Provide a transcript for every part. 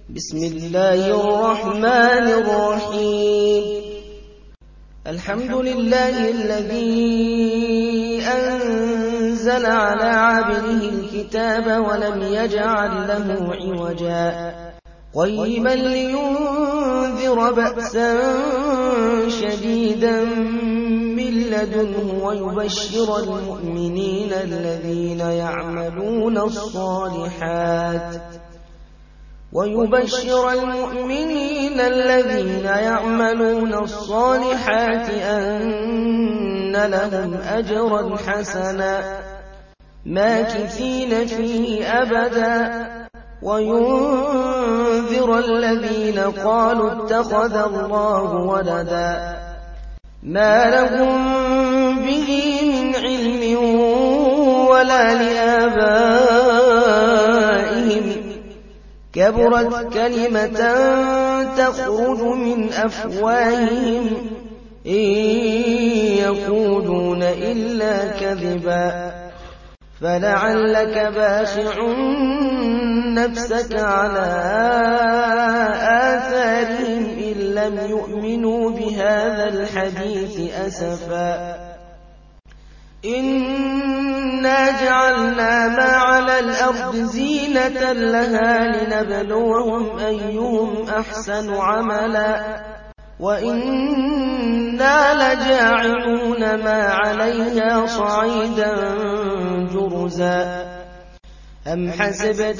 بسم الله الرحمن الرحيم. الحمد لله الذي أنزل على عبده الكتاب ولم يجعل له عوجا قيما لينذر بأسا شديدا من لدنه ويبشر المؤمنين الذين يعملون الصالحات أن لهم أجرا حسنا ماكثين فيه أبدا وينذر الذين قالوا اتخذ الله ولدا ما لهم به من علم ولا لآبائهم كبرت كلمة تخرج من أفواههم إن يقولون إلا كذبا فلعلك باخع نفسك على آثارهم إن لم يؤمنوا بهذا الحديث أسفا إنا جعلنا ما على الأرض زينة لها لنبلوهم أيهم أحسن عملا وإنا لجاعلون ما عليها صعيدا جرزا أم حسبت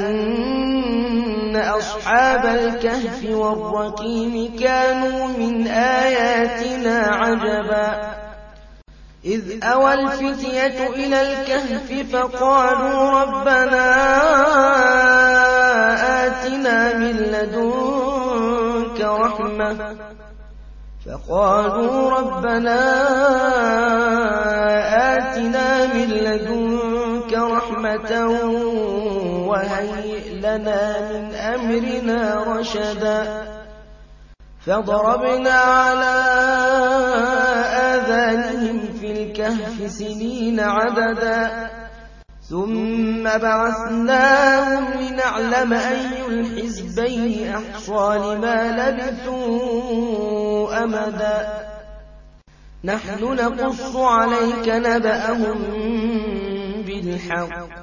أن أصحاب الكهف والرقيم كانوا من آياتنا عجبا إذ أوى الفتية إلى الكهف فقالوا ربنا آتنا من لدنك رحمة وهيئ لنا من أمرنا رشدا فضربنا على آذانهم في الكهف سنين عددا ثم بعثناهم لنعلم أي الحزبين أحصى لما لبثوا أمدا نحن نقص عليك نبأهم بالحق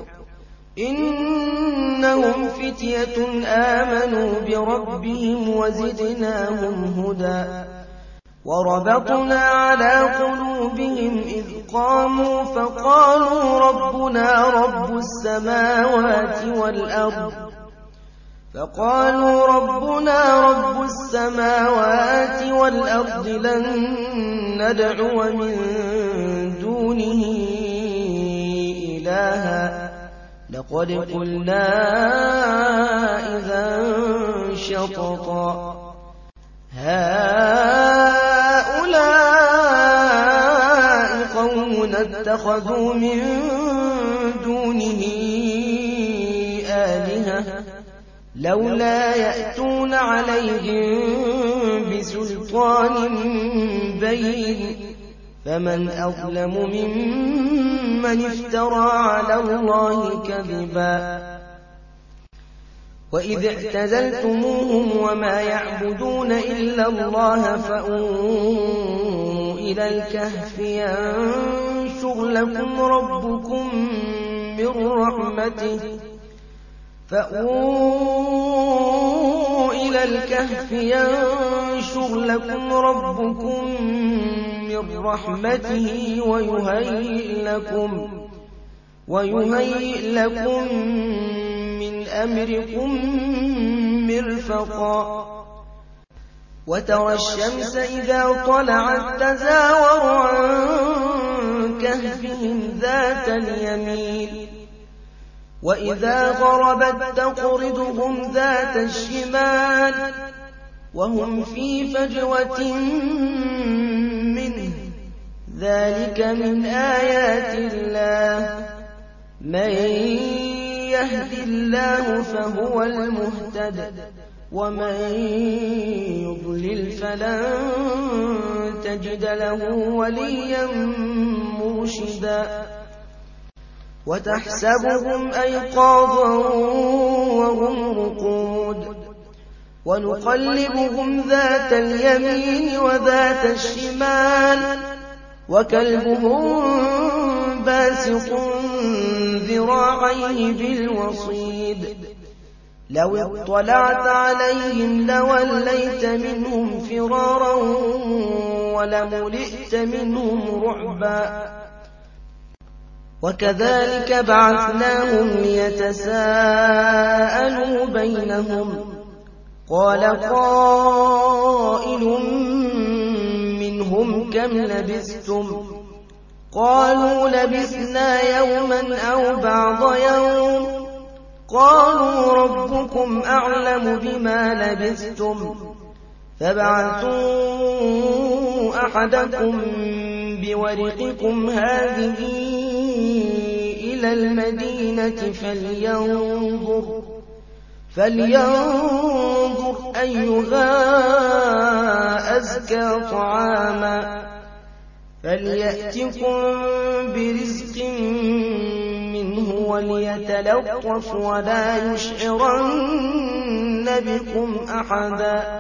إنهم فتية آمنوا بربهم وزدناهم هدى وربطنا على قلوبهم إذ قاموا فقالوا ربنا رب السماوات والأرض لن ندعو من دونه إلها لقد قلنا إذا شططا هؤلاء قومنا اتخذوا من دونه آلهة لولا يأتون عليهم بسلطان بين فمن أظلم ممن افترى على الله كذبا وإذ اعتزلتموهم وما يعبدون إلا الله فأووا إلى الكهف ينشر لكم ربكم من رحمته ويهيئ لكم من أمركم مرفقا وترى الشمس إذا طلعت تزاور عن كهفهم ذات اليمين وإذا غربت تقرضهم ذات الشمال وهم في فجوة منه ذلك من آيات الله من يهد الله فهو المهتد ومن يضلل فلن تجد له وليا مرشدا وتحسبهم أيقاظا وهم رقود وثمود ونقلبهم ذات اليمين وذات الشمال وكلبهم باسط ذراعيه بالوصيد لو اطلعت عليهم لوليت منهم فرارا ولملئت منهم رعبا وكذلك بعثناهم ليتساءلوا بينهم قال قائل منهم كم لبثتم قالوا لبثنا يوما أو بعض يوم قالوا ربكم أعلم بما لبثتم فابعثوا أحدكم بورقكم هذه إلى المدينة فلينظر أيها أزكى طعاما فليأتكم برزق منه وليتلطف ولا يشعرن بكم أحدا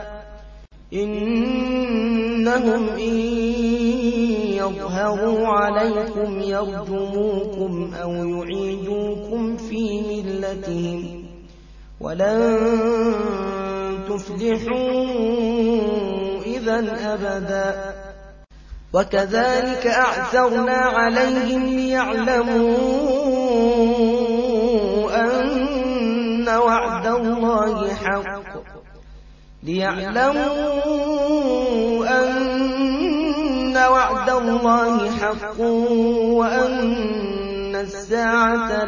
إنهم إن يظهروا عليكم يرجموكم أو يعيدوكم في ملتهم ولن تفلحوا إذا أبدا وكذلك أعثرنا عليهم ليعلموا أن وعد الله حق وأن الساعة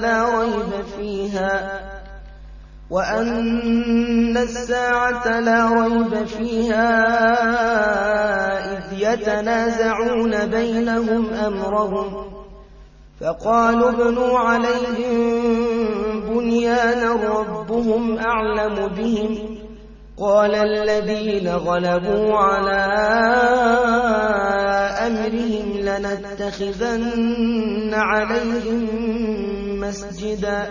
لا ريب فيها إذ يتنازعون بينهم أمرهم فقالوا ابنوا عليهم بنيانا ربهم أعلم بهم قال الذين غلبوا على أمرهم لنتخذن عليهم مسجدا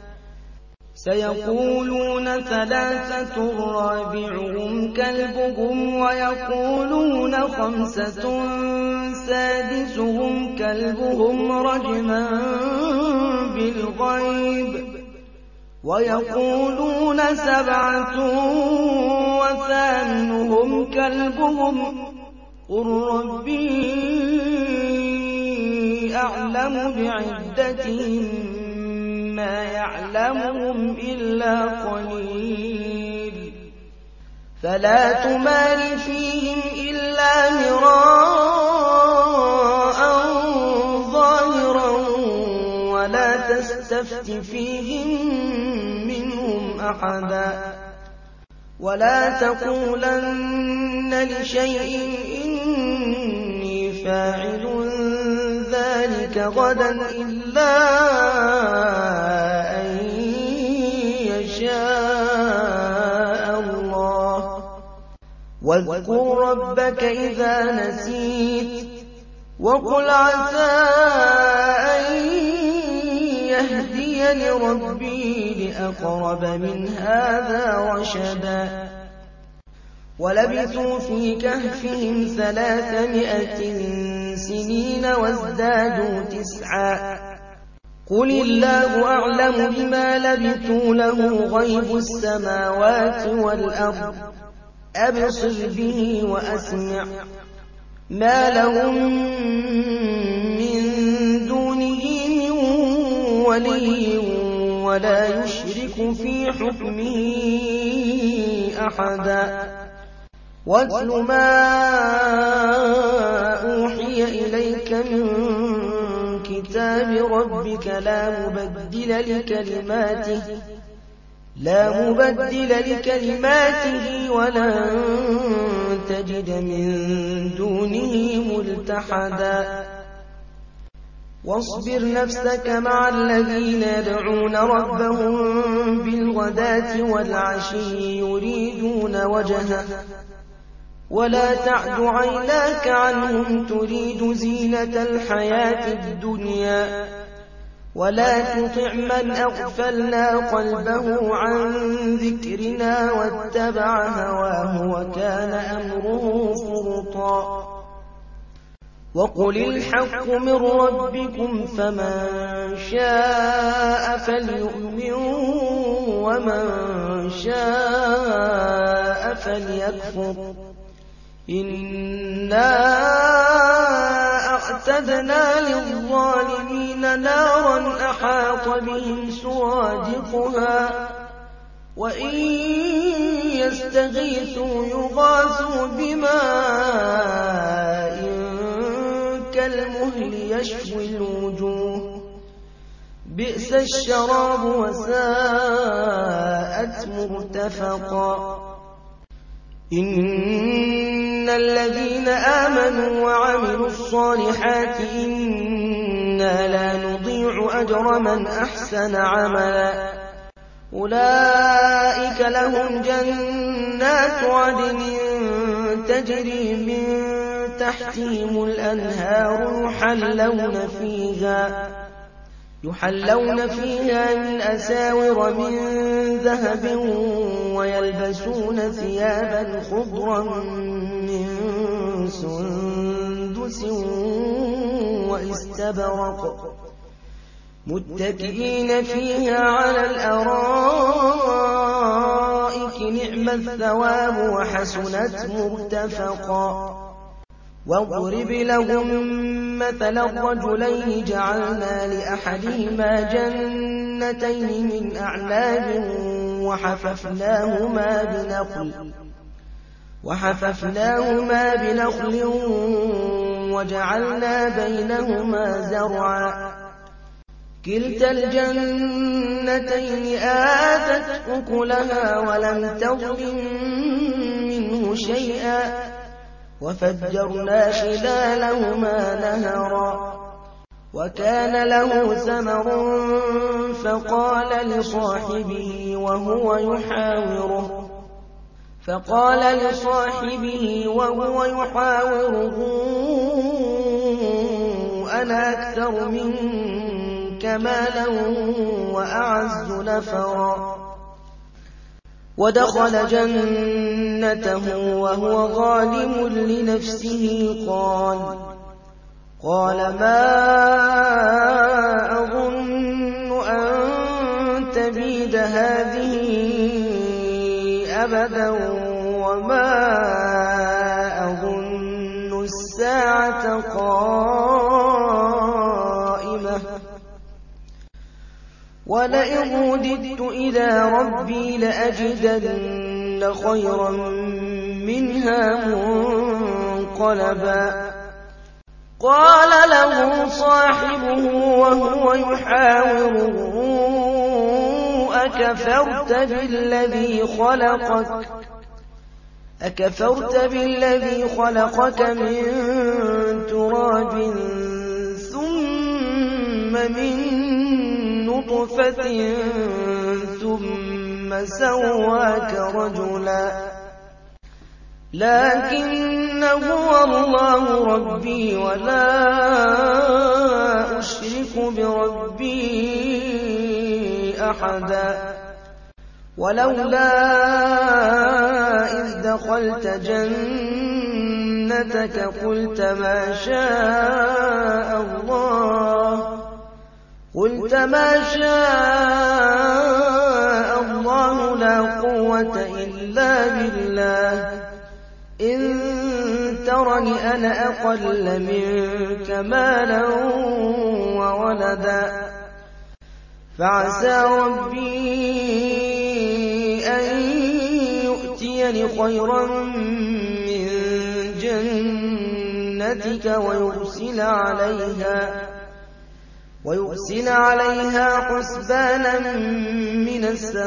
سيقولون ثلاثة رابعهم كلبهم ويقولون خمسة سادسهم كلبهم رجما بالغيب ويقولون سبعة وثامنهم كلبهم قل ربي أعلم بعدتهم ما يعلمهم إلا قليل فلا تمار فيهم إلا مراء ظاهرا ولا تستفت فيهم منهم أحدا ولا تقولن لشيء إني فاعل ذلك غدا إلا أن يشاء الله واذكر ربك إذا نسيت وقل عسى أن يهديني ربي لأقرب من هذا رشدا ولبثوا في كهفهم 300 سنين وازدادوا 9 قل الله أعلم بما لبثوا له غيب السماوات والأرض أبصر به وأسمع ما لهم من دونه من ولي ولا يشرك في حكمه أحدا واتل ما أوحي إليك من كتاب ربك لا مبدل لكلماته ولن تجد من دونه ملتحدا واصبر نفسك مع الذين يدعون ربهم بالغداة والعشي يريدون وجهه ولا تعد عيناك عنهم تريد زينة الحياة الدنيا ولا تطع من أغفلنا قلبه عن ذكرنا واتبع هواه وكان أمره فرطا وقل الحق من ربكم فمن شاء فليؤمن ومن شاء فليكفر إنا أعتدنا للظالمين نارا أحاط بهم سرادقها وإن يستغيثوا يغاثوا بماء كالمهل يشوي الوجوه بئس الشراب وساءت مرتفقا إن الذين آمنوا وعملوا الصالحات إنا لا نضيع أجر من أحسن عملا أولئك لهم جنات عدن تجري من تحتهم الأنهار يحلون فيها من أساور من ذهب ويلبسون ثيابا خضرا من سندس واستبرق متكئين فيها على الأرائك نعم الثواب وحسنت مرتفقا واضرب لهم مثل الرجلين جعلنا لأحدهما جنتين من أعناب وحففناهما بنخل وجعلنا بينهما زرعا كلتا الجنتين آتت أكلها ولم تظلم منه شيئا وفجرنا خلالهما نهرا وكان له ثمر فقال لصاحبه وهو يحاوره أنا أكثر منك مالا وأعز نفرا ودخل جنته وهو ظالم لنفسه قال ما أظن أن تبيد هذه أبدا وما أظن الساعة قائمة ولئن رددت إلى ربي لأجدن خيرا منها منقلبا قال له صاحبه وهو يحاوره أكفرت بالذي خلقك من تراب ثم من نطفة ثم سواك رجلا لكن هو الله ربي ولا أشرك بربي أحدا ولولا إذ دخلت جنتك قلت ما شاء الله لا قوة إلا بالله إن ترني أنا أقل منك مالا وولدا فعسى ربي أن يؤتيني خيرا من جنتك ويرسل عليها حسبانا من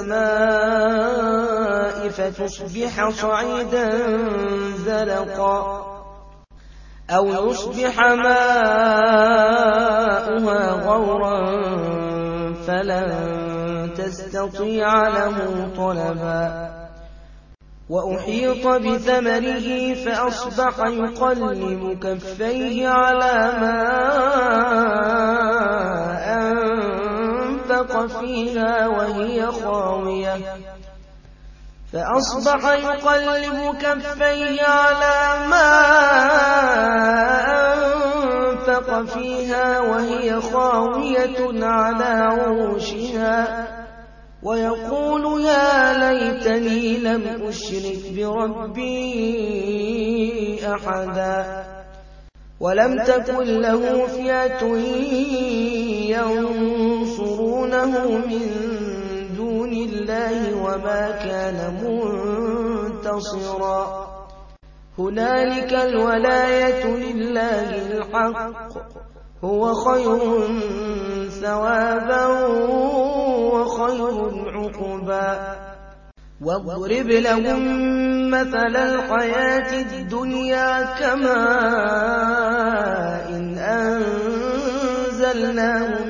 السماء فتصبح صعيدا زلقا أو يصبح ماؤها غورا فلن تستطيع له طلبا وأحيط بثمره فأصبح يقلب كفيه على ما فيها وهي خاوية فأصبح يقلب كفيه على ما أنفق فيها وهي خاوية على عروشها ويقول يا ليتني لم أشرك بربي أحدا ولم تكن له فئة ينصرونه من دون الله وما كان منتصرا هنالك الولاية لله الحق هو خير ثوابا وخير عقبا واضرب لهم مثل الحياة الدنيا كماء إن أنزلناه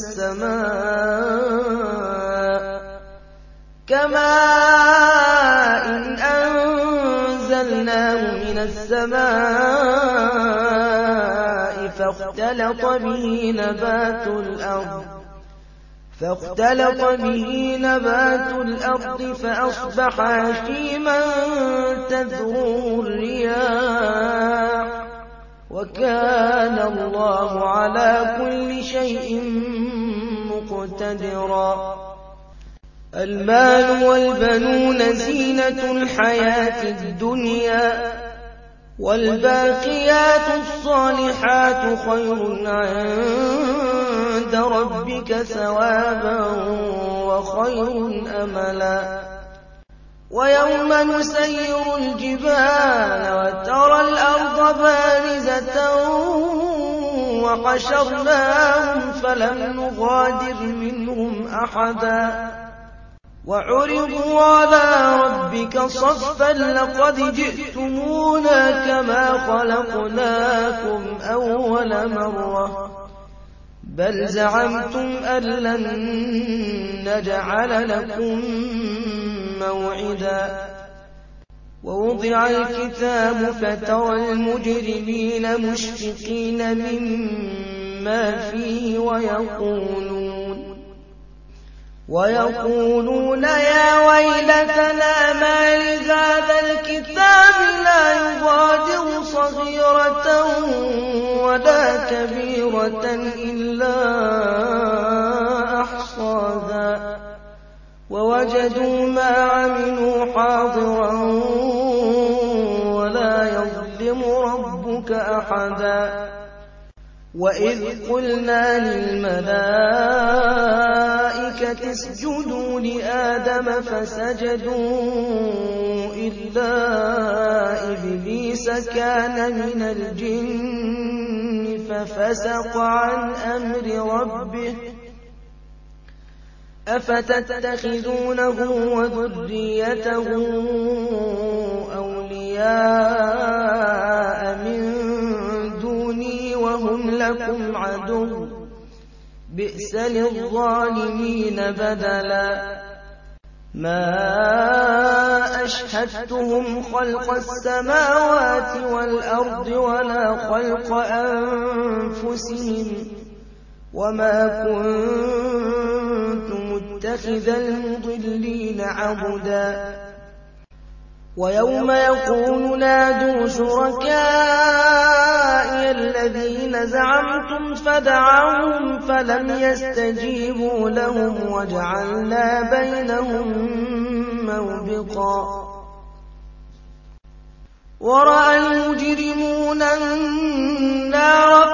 من السماء فاختلط به نبات الأرض فأصبح هشيما تذروه الرياح وكان الله على كل شيء مقتدرا المال والبنون زينة الحياة الدنيا والباقيات الصالحات خير عند ربك ثوابا وخير أملا ويوم نسير الجبال وترى الأرض بارزة وحشرناهم فلم نغادر منهم أحدا وعرضوا على ربك صفا لقد جئتمونا كما خلقناكم أول مرة بل زعمتم أن لن نجعل لكم موعدا ووضع الكتاب فترى المجرمين مشفقين مما فيه ويقولون يا ويلتنا ما لهذا الكتاب لا يغادر صغيرة ولا كبيرة إلا أحصاها ووجدوا ما عملوا حاضرا ولا يظلم ربك أحدا وإذ قلنا للملائكة اسجدوا لآدم فسجدوا إلا إبليس كان من الجن ففسق عن أمر ربه أفتتخذونه وذريته أولياء من دوني وهم لكم عدو بئس للظالمين بدلا ما أشهدتهم خلق السماوات والأرض ولا خلق أنفسهم وما كنت متخذ المضلين عضدا ويوم يقول نادوا شركائي الذين زعمتم فدعوهم فلم يستجيبوا لهم وجعلنا بينهم موبقا ورأى المجرمون النار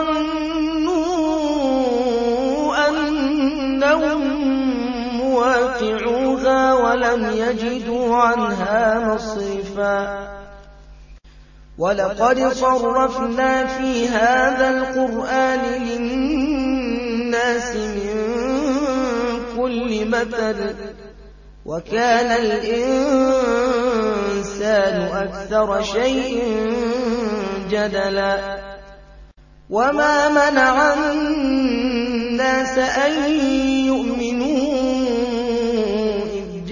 فظنوا أنهم مواقعوها ولم يجدوا عنها مصرفا ولقد صرفنا في هذا القرآن للناس من كل مثل وكان الإنسان أكثر شيء جدلا وما منع الناس أن يؤمنوا إذ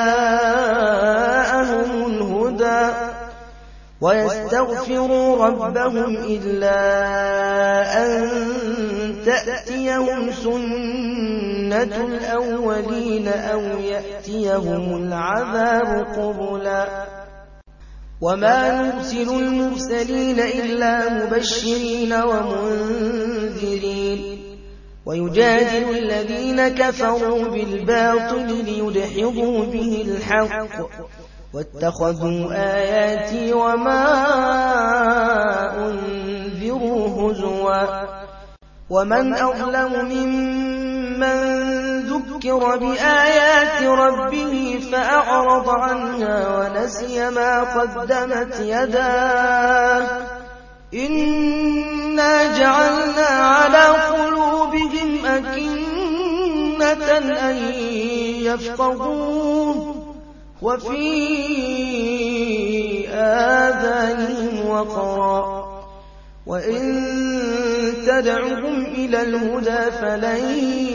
جاءهم الهدى ويستغفروا ربهم إلا أن تأتيهم سنة سُنَّةُ الْأَوَّلِينَ أَوْ يَأْتِيَهُمُ الْعَذَابُ قُبُلًا وَمَا نُرْسِلُ الْمُرْسَلِينَ إِلَّا مُبَشِّرِينَ وَمُنذِرِينَ وَيُجَادِلُ الَّذِينَ كَفَرُوا بِالْبَاطِلِ لِيُدْحِضُوا بِهِ الْحَقَّ وَاتَّخَذُوا آيَاتِي وَمَا أُنذِرُوا هُزُوًا وَمَنْ أَظْلَمُ مِمَّنْ ذُكِّرَ بِآيَاتِ رَبِّهِ فَأَعْرَضَ عَنْهَا وَنَسِيَ مَا قَدَّمَتْ يَدَاهُ إِنَّا جَعَلْنَا عَلَىٰ قُلُوبِهِمْ أَكِنَّةً أَن يَفْقَهُوهُ وَفِي آذَانِهِمْ وَقْرًا وَإِن تَدْعُهُمْ إِلَى الْهُدَىٰ فَلَن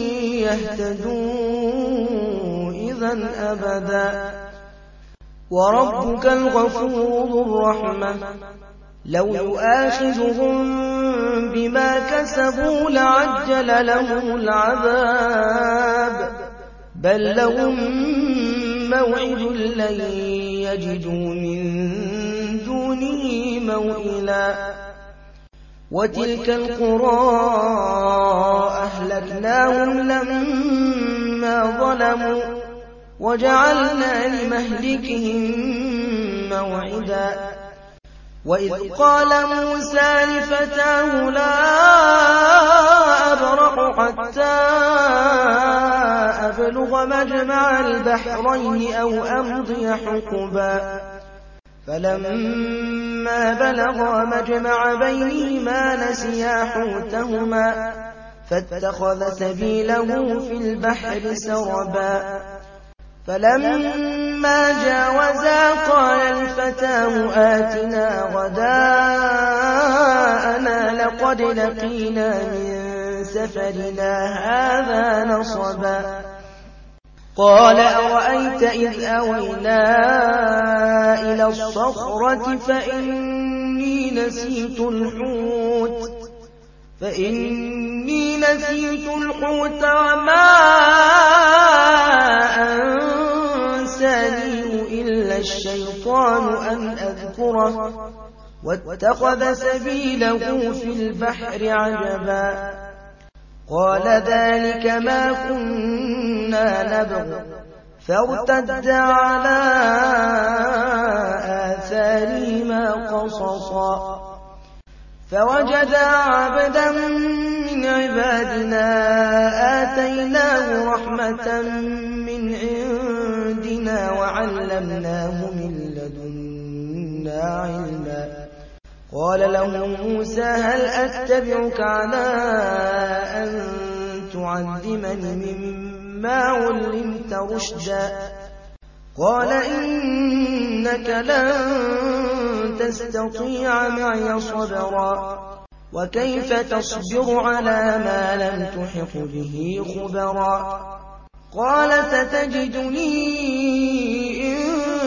يَهْتَدُوا إِذًا أَبَدًا وَرَبُّكَ الْغَفُورُ ذُو الرَّحْمَةِ لَوْ يُؤَاخِذُهُم بِمَا كَسَبُوا لَعَجَّلَ لَهُمُ الْعَذَابَ بَل لَّهُم مَّوْعِدٌ لَّن يَجِدُوا مِن دُونِهِ مَوْئِلًا وَتِلْكَ الْقُرَىٰ أَهْلَكْنَاهُمْ لَمَّا ظَلَمُوا وَجَعَلْنَا لِمَهْلِكِهِم مَّوْعِدًا وَإِذْ قَالَ مُوسَىٰ لِفَتَاهُ لَا أَبْرَحُ حَتَّىٰ أَبْلُغَ مَجْمَعَ الْبَحْرَيْنِ أَوْ أَمْضِيَ حُقُبًا فَلَمَّا بَلَغَا مَجْمَعَ بَيْنِهِمَا نَسِيَا حُوتَهُمَا فَاتَّخَذَ سَبِيلَهُ فِي الْبَحْرِ سَرَبًا فَلَمَّا جَاوَزَا قَالَ لِفَتَاهُ آتِنَا غَدَاءَنَا لَقَدْ لَقِينَا مِن سَفَرِنَا هَٰذَا نَصَبًا قَالَ أَرَأَيْتَ إِذْ أَوَيْنَا إِلَى الصَّخْرَةِ فَإِنِّي نَسِيتُ الْحُوتَ وَمَا أَنسَانِيهُ إِلَّا الشَّيْطَانُ أَنْ أَذْكُرَهُ وَاتَّخَذَ سَبِيلَهُ فِي الْبَحْرِ عَجَبًا قَالَ ذَٰلِكَ مَا كُنَّا نَبْغِ فَارْتَدَّا عَلَىٰ آثَارِهِمَا قَصَصًا فَوَجَدَا عَبْدًا مِّنْ عِبَادِنَا آتَيْنَاهُ رَحْمَةً مِّنْ عِندِنَا وَعَلَّمْنَاهُ مِن لَّدُنَّا عِلْمًا قَالَ له مُوسَىٰ هَلْ أَتَّبِعُكَ عَلَىٰ أَن تُعَلِّمَنِ مِمَّا عُلِّمْتَ رُشْدًا قَالَ إِنَّكَ لَن تَسْتَطِيعَ مَعِيَ صَبْرًا وَكَيْفَ تَصْبِرُ عَلَىٰ مَا لَمْ تُحِطْ بِهِ خُبْرًا قَالَ سَتَجِدُنِي إِن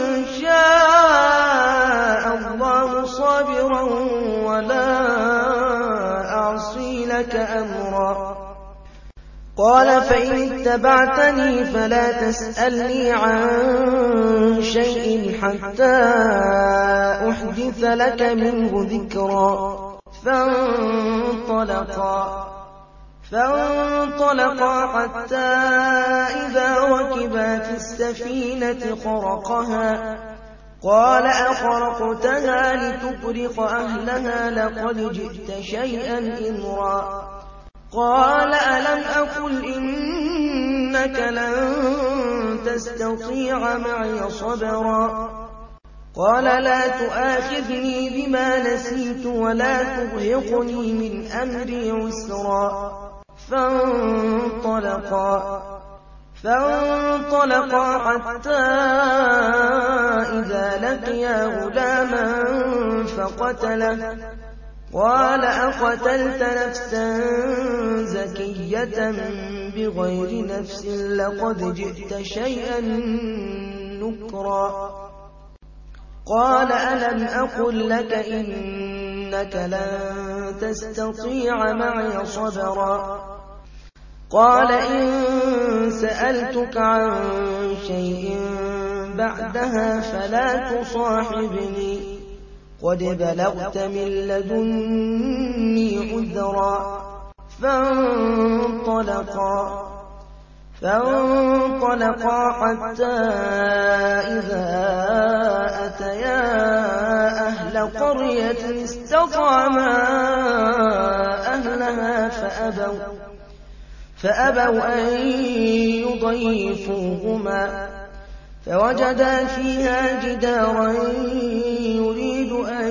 شَاءَ اللَّهُ صَابِرًا وَلَا أَعْصِي لَكَ أَمْرًا قَالَ فَإِنِ اتَّبَعْتَنِي فَلَا تَسْأَلْنِي عَن شَيْءٍ حَتَّىٰ أُحْدِثَ لَكَ مِنْهُ ذِكْرًا فانطلقا حتى إذا ركبا في السفينة خرقها قال أخرقتها لتغرق أهلها لقد جئت شيئا إمرا قال ألم أقل إنك لن تستطيع معي صبرا قال لا تؤاخذني بما نسيت ولا ترهقني من أمري عسرا فانطلقا حتى إذا لقيا غلاما فقتله قال أقتلت نفسا زكية بغير نفس لقد جئت شيئا نكرا قال ألم أقل لك إنك لن تستطيع معي صبرا قال إن سألتك عن شيء بعدها فلا تصاحبني قد بلغت من لدني عذرا فانطلقا حتى إذا أتيا أهل قرية استطعما أهلها فأبوا أن يضيفوهما فوجدا فيها جدارا يريد أن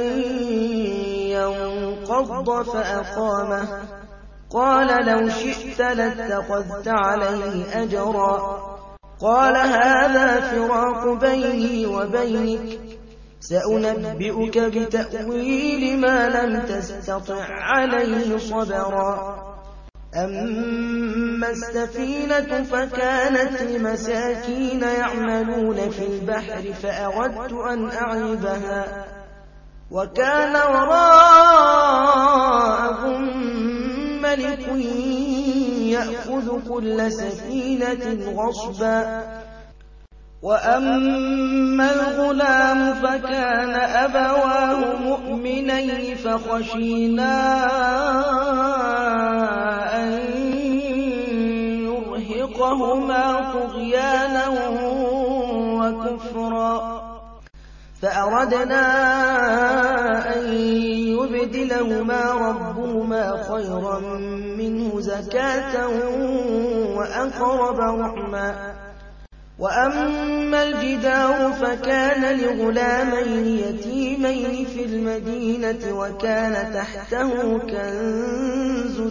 ينقض فأقامه قال لو شئت لاتخذت عليه أجرا قال هذا فراق بيني وبينك سأنبئك بتأويل ما لم تستطع عليه صبرا أما السفينة فكانت لمساكين يعملون في البحر فأردت أن أعيبها وكان وراءهم ملك يأخذ كل سفينة غصبا وأما الغلام فكان أبواه مؤمنين فخشينا أن يرهقهما طغيانا وكفرا فأردنا أن يبدلهما ربهما خيرا منه زكاة وأقرب رحما وأما الجدار فكان لغلامين يتيمين في المدينة وكان تحته كنز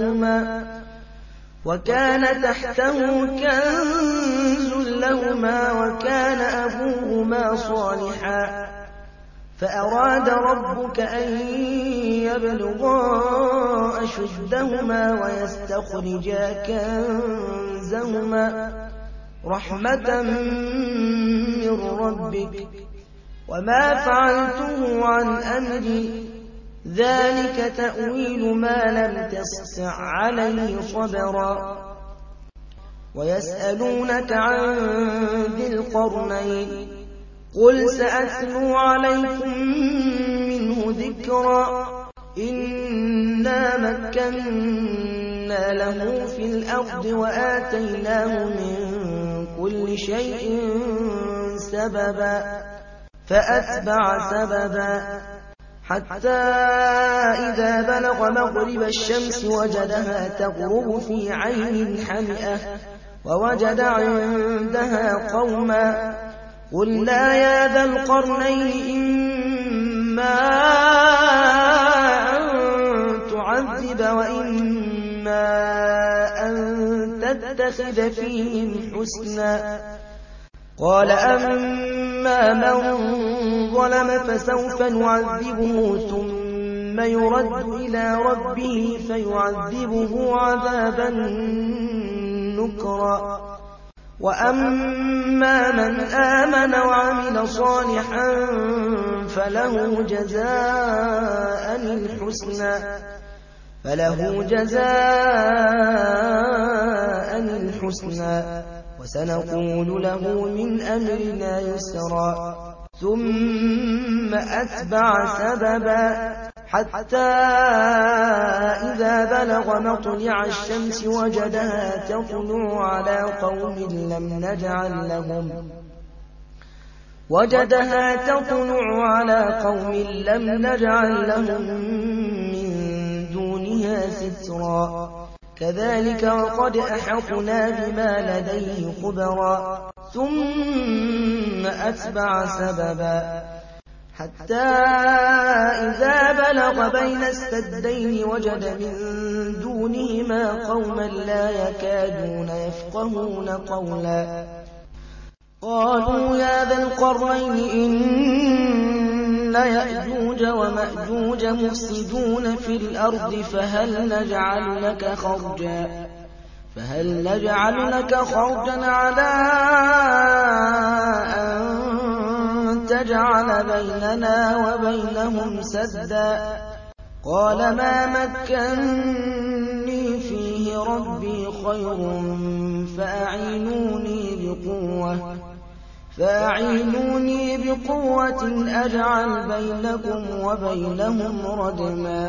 لهما وكان أبوهما صالحا فأراد ربك أن يبلغا أشدهما ويستخرجا كنزهما رحمة من ربك وما فعلته عن أمري ذلك تأويل ما لم تستطع عليه صبرا ويسألونك عن ذي القرنين قل سأتلو عليكم منه ذكرا إنا مكنا له في الأرض وآتيناه من كل شيء سببا فأتبع سببا حتى إذا بلغ مغرب الشمس وجدها تغرب في عين حمئة ووجد عندها قوما قلنا يا ذا القرنين إما أن تعذب وإما أن تتخذ فيهم حسنا قال أما من ظلم فسوف نعذبه ثم يرد إلى ربه فيعذبه عذابا نكرا وأما من آمن وعمل صالحا فله جزاء الحسنى وسنقول له من أمرنا يسرا ثم أتبع سببا حتى إذا بلغ مطلع الشمس وجدها تطلع على قوم لم نجعل لهم من دونها سترا كذلك وقد أحطنا بما لديه خبرا ثم أتبع سببا حتى إذا بلغ بين السدين وجد من دونهما قوما لا يكادون يفقهون قولا قالوا يا ذا القرنين إن يأجوج ومأجوج مفسدون في الأرض فهل نجعل لك خرجا على أن تجعل بيننا وبينهم سدا قال ما مكنني فيه ربي خير فأعينوني بقوة أجعل بينكم وبينهم ردما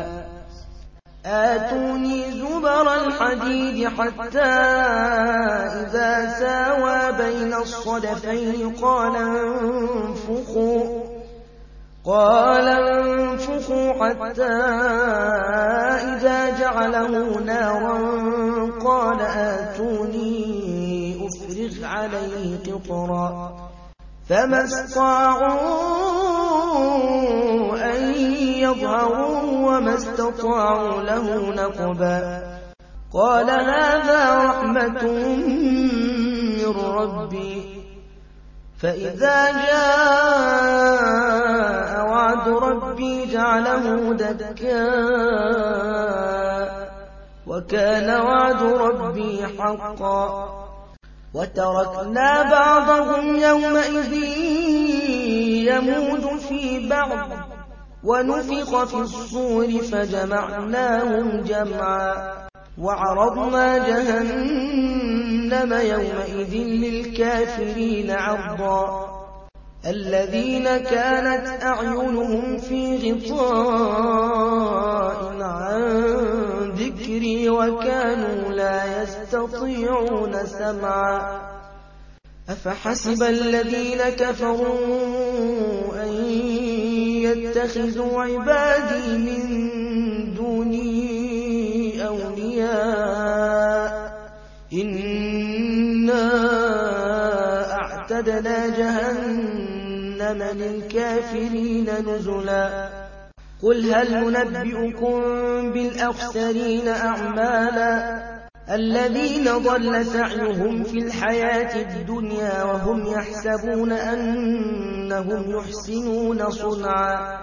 آتوني زبر الحديد حتى إذا ساوى بين الصدفين قال انفخوا حتى إذا جعله نارا قال آتوني أفرغ عليه قطرا فما استطاعوا أن يظهروا وما استطاعوا له نقبا قال هذا رحمة من ربي فإذا جاء وعد ربي جعله دكاء وكان وعد ربي حقا وتركنا بعضهم يومئذ يموج في بعض ونفخ في الصور فجمعناهم جمعا وعرضنا جهنم يومئذ للكافرين عرضا الذين كانت أعينهم في غطاء عن ذكري وكانوا لا يستطيعون سمعا أفحسب الذين كفروا أن يتخذوا عبادي من دوني أولياء إنا أعتدنا جهنم للكافرين نزلا قل هل ننبئكم بالأخسرين أعمالا الذين ضل سعيهم في الحياة الدنيا وهم يحسبون أنهم يحسنون صنعا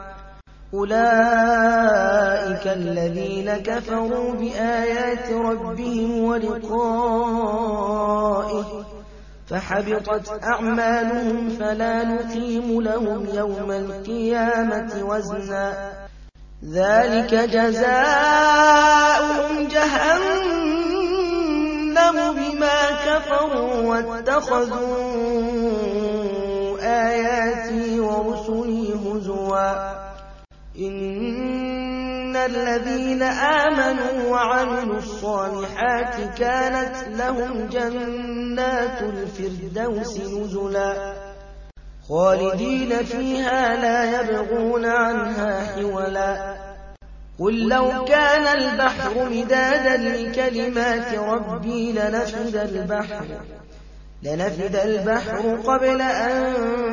أولئك الذين كفروا بآيات ربهم ولقائه فحبطت أعمالهم فلا نقيم لهم يوم القيامة وزنا ذلك جزاؤهم جهنم بما كفروا واتخذوا آياتي ورسلي هزوا إن الذين آمنوا وعملوا الصالحات كانت لهم جنات الفردوس نزلا خالدين فيها لا يبغون عنها حولا قل لو كان البحر مدادا لكلمات ربي لنفد البحر قبل أن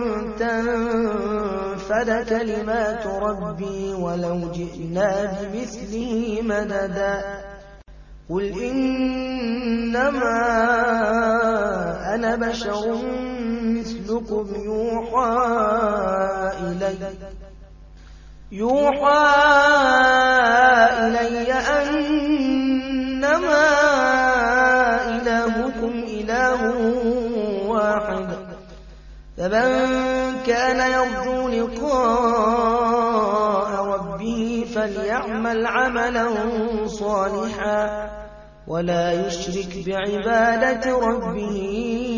تنفد كلمات ربي ولو جئنا بمثله مددا قل إنما أنا بشر مثلكم يوحى إلي أنما إلهكم إله واحد فمن كان يرجو لقاء ربه فليعمل عملا صالحا ولا يشرك بعبادة ربه